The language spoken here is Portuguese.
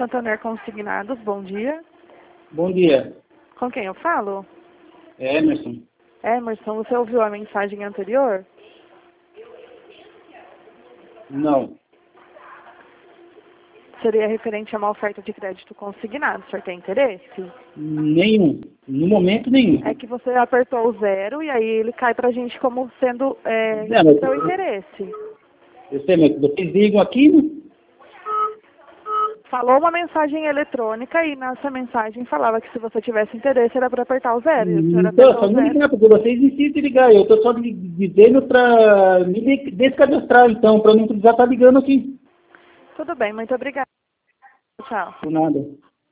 Santander Consignados, bom dia. Bom dia. Com quem eu falo? É Emerson. Emerson, você ouviu a mensagem anterior? Não. Seria referente a uma oferta de crédito consignado. O senhor tem interesse? Nenhum. No momento, nenhum. É que você apertou o 0 e aí ele cai pra gente como sendo Mas seu interesse. eu sei, mas vocês ligam aqui, né? Falou uma mensagem eletrônica e nessa mensagem falava que se você tivesse interesse era para apertar o 0. E o senhor Então, apertou só o não 0. ligar, porque vocês insistem em ligar. Eu estou só dizendo para me descadastrar, então, para não precisar estar ligando aqui. Tudo bem, muito obrigada. Tchau. Por nada.